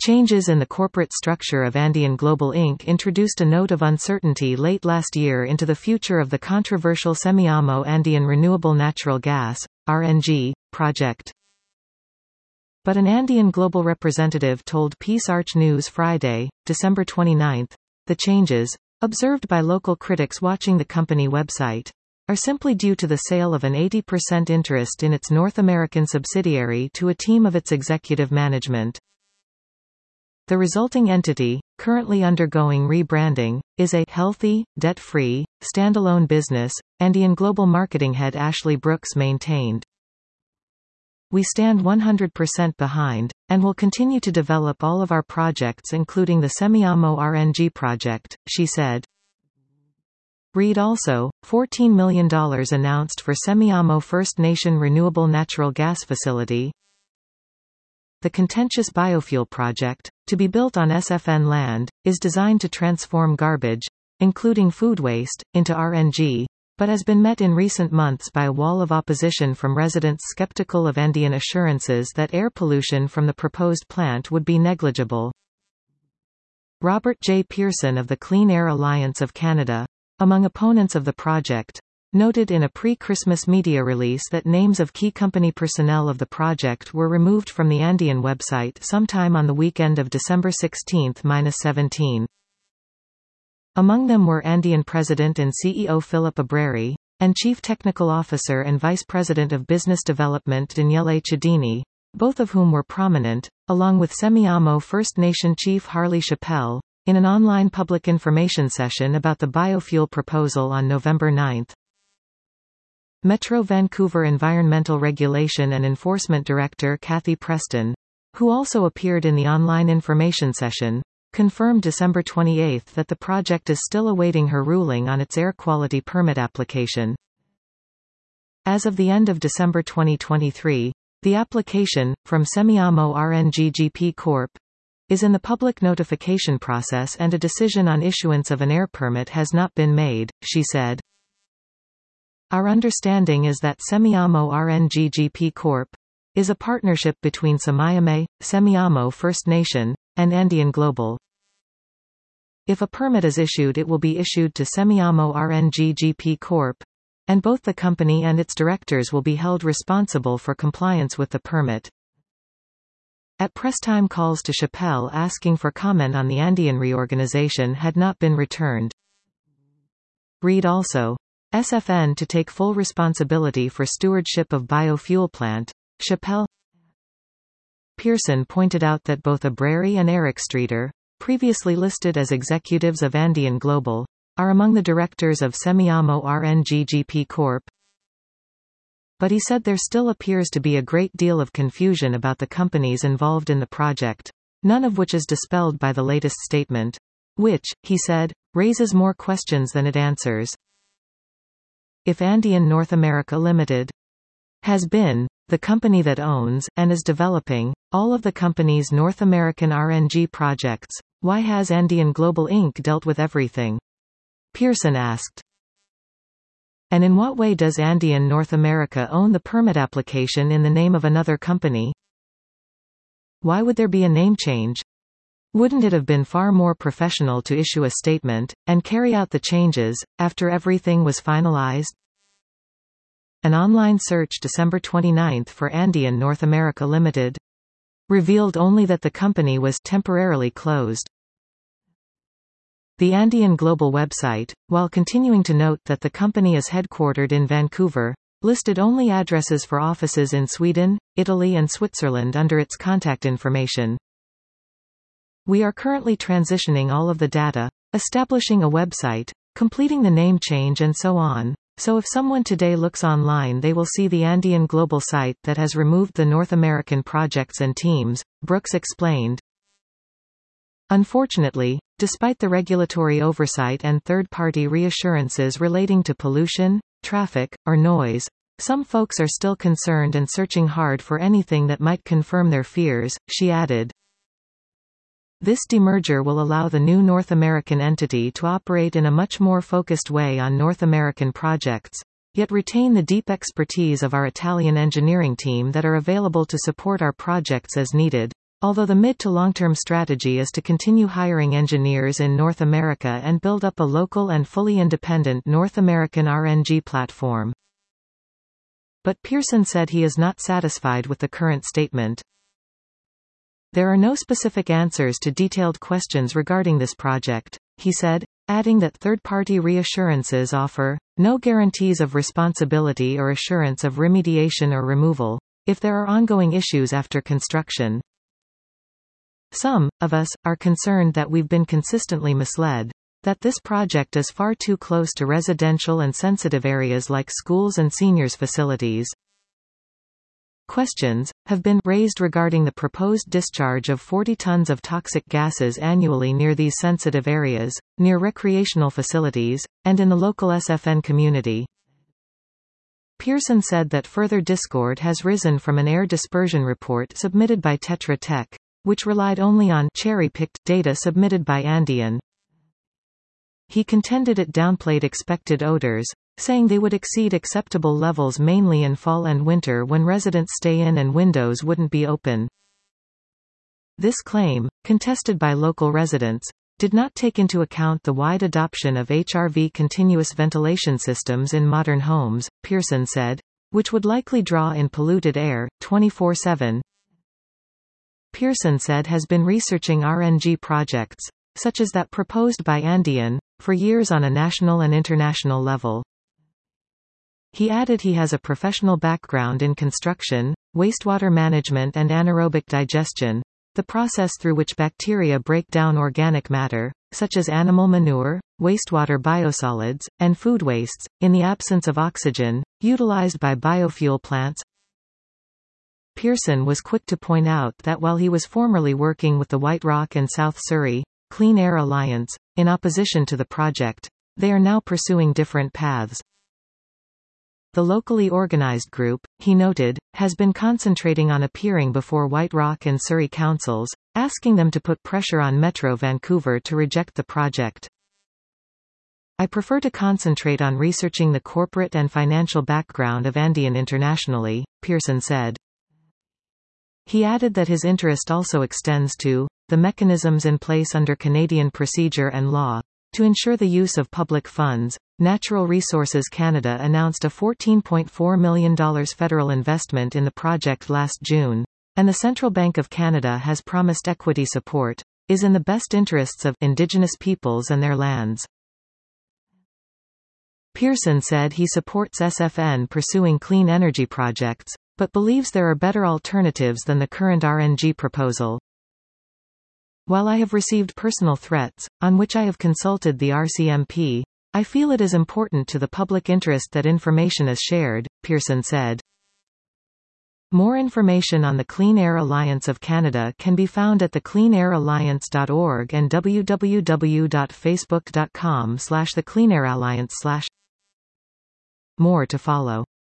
Changes in the corporate structure of Andean Global Inc. introduced a note of uncertainty late last year into the future of the controversial Semiahmo Andean Renewable Natural Gas (RNG) project. But an Andean Global representative told Peace Arch News Friday, December 29, the changes, observed by local critics watching the company website, are simply due to the sale of an 80% interest in its North American subsidiary to a team of its executive management. The resulting entity, currently undergoing rebranding, is a healthy, debt-free, standalone business, Andean Global marketing head Ashley Brooks maintained. We stand 100% behind, and will continue to develop all of our projects including the Semiahmo RNG project, she said. Read also, $14 million announced for Semiahmo First Nation Renewable Natural Gas Facility. The contentious biofuel project, to be built on SFN land, is designed to transform garbage, including food waste, into RNG, but has been met in recent months by a wall of opposition from residents skeptical of Andean assurances that air pollution from the proposed plant would be negligible. Robert J. Pearson of the Clean Air Alliance of Canada, among opponents of the project, noted in a pre-Christmas media release that names of key company personnel of the project were removed from the Andean website sometime on the weekend of December 16–17. Among them were Andean President and CEO Philip Abreri, and Chief Technical Officer and Vice President of Business Development Daniele Chidini, both of whom were prominent, along with Semiahmo First Nation Chief Harley Chappell, in an online public information session about the biofuel proposal on November 9. Metro Vancouver Environmental Regulation and Enforcement Director Kathy Preston, who also appeared in the online information session, confirmed December 28 that the project is still awaiting her ruling on its air quality permit application. As of the end of December 2023, the application, from Semiahmo RNG GP Corp., is in the public notification process and a decision on issuance of an air permit has not been made, she said. Our understanding is that Semiahmo RNG GP Corp. Is a partnership between Semiahmo, Semiahmo First Nation, and Andean Global. If a permit is issued, it will be issued to Semiahmo RNG GP Corp., and both the company and its directors will be held responsible for compliance with the permit. At press time, calls to Chappell asking for comment on the Andean reorganization had not been returned. Read also, SFN to take full responsibility for stewardship of biofuel plant, Chappell. Pearson pointed out that both Abreri and Eric Streeter, previously listed as executives of Andean Global, are among the directors of Semiahmo RNG GP Corp. But he said there still appears to be a great deal of confusion about the companies involved in the project, none of which is dispelled by the latest statement, which, he said, raises more questions than it answers. If Andean North America Limited has been the company that owns, and is developing, all of the company's North American RNG projects, why has Andean Global Inc. dealt with everything? Pearson asked. And in what way does Andean North America own the permit application in the name of another company? Why would there be a name change? Wouldn't it have been far more professional to issue a statement, and carry out the changes, after everything was finalized? An online search December 29 for Andean North America Limited revealed only that the company was temporarily closed. The Andean Global website, while continuing to note that the company is headquartered in Vancouver, listed only addresses for offices in Sweden, Italy and Switzerland under its contact information. We are currently transitioning all of the data, establishing a website, completing the name change and so on, so if someone today looks online they will see the Andean Global site that has removed the North American projects and teams, Brooks explained. Unfortunately, despite the regulatory oversight and third-party reassurances relating to pollution, traffic, or noise, some folks are still concerned and searching hard for anything that might confirm their fears, she added. This demerger will allow the new North American entity to operate in a much more focused way on North American projects, yet retain the deep expertise of our Italian engineering team that are available to support our projects as needed, although the mid to long-term strategy is to continue hiring engineers in North America and build up a local and fully independent North American RNG platform. But Pearson said he is not satisfied with the current statement. There are no specific answers to detailed questions regarding this project, he said, adding that third-party reassurances offer no guarantees of responsibility or assurance of remediation or removal if there are ongoing issues after construction. Some of us are concerned that we've been consistently misled, that this project is far too close to residential and sensitive areas like schools and seniors' facilities. Questions have been raised regarding the proposed discharge of 40 tons of toxic gases annually near these sensitive areas, near recreational facilities, and in the local SFN community. Pearson said that further discord has risen from an air dispersion report submitted by Tetra Tech, which relied only on cherry-picked data submitted by Andean. He contended it downplayed expected odors, saying they would exceed acceptable levels mainly in fall and winter when residents stay in and windows wouldn't be open. This claim, contested by local residents, did not take into account the wide adoption of HRV continuous ventilation systems in modern homes, Pearson said, which would likely draw in polluted air, 24/7. Pearson said has been researching RNG projects, such as that proposed by Andean, for years on a national and international level. He added he has a professional background in construction, wastewater management and anaerobic digestion, the process through which bacteria break down organic matter, such as animal manure, wastewater biosolids, and food wastes, in the absence of oxygen, utilized by biofuel plants. Pearson was quick to point out that while he was formerly working with the White Rock and South Surrey Clean Air Alliance, in opposition to the project, they are now pursuing different paths. The locally organized group, he noted, has been concentrating on appearing before White Rock and Surrey councils, asking them to put pressure on Metro Vancouver to reject the project. I prefer to concentrate on researching the corporate and financial background of Andean internationally, Pearson said. He added that his interest also extends to the mechanisms in place under Canadian procedure and law to ensure the use of public funds. Natural Resources Canada announced a $14.4 million federal investment in the project last June, and the Central Bank of Canada has promised equity support is in the best interests of Indigenous peoples and their lands. Pearson said he supports SFN pursuing clean energy projects, but believes there are better alternatives than the current RNG proposal. While I have received personal threats, on which I have consulted the RCMP, I feel it is important to the public interest that information is shared, Pearson said. More information on the Clean Air Alliance of Canada can be found at thecleanairalliance.org and www.facebook.com/thecleanairalliance/. More to follow.